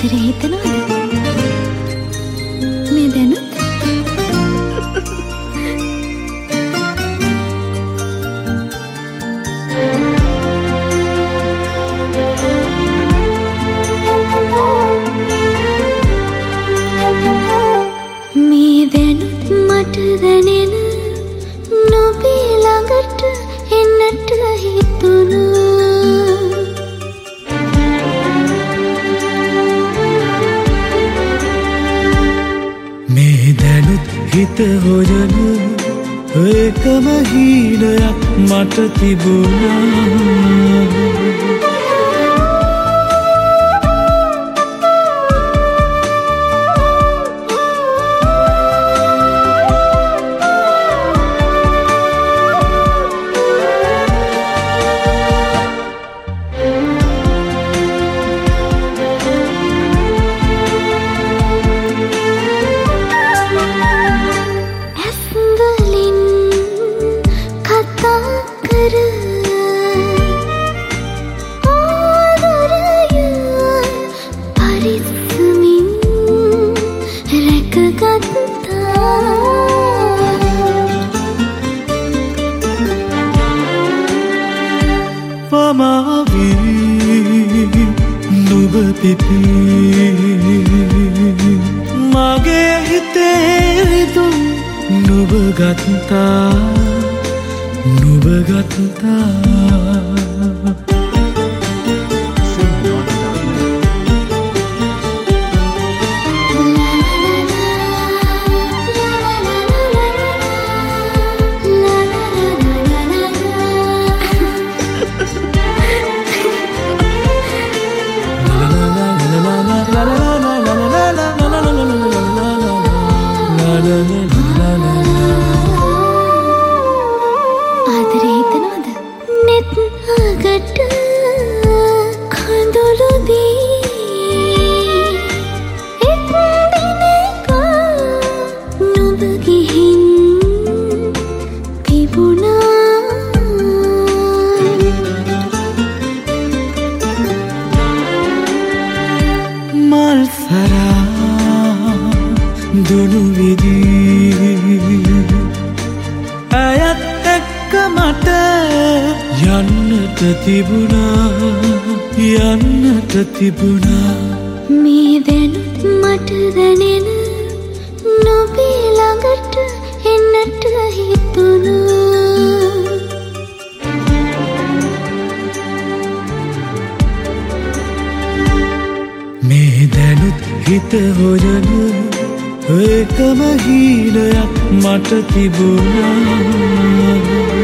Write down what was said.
ආදරේ හිතනවද? මේ දැනුත් මේ දැනුත් මට දැනෙන නොබී ළඟට එන්නට හිතුණා. මේ දැනුත් හිත හොයන එකම හීනයක් මට තිබුණා. නුඹ පිපි මගේ හිතේ දුම් නුඹ ගත්තා නුඹ ගත්තා. ආදරේ හිතනවද? නෙත් අගට කඳුළු දී එක් දිනක නුඹ ගිහින් තිබුණා. මල් සරා දුනු විදී ඇයත් එක්ක මට යන්නට තිබුණා. මේ දැනුත් මට දැනෙන නොබී ළඟට එන්නට හිතුණා. මේ දැනුත් හිත හොයන එකම හීනයක් මට තිබුණා.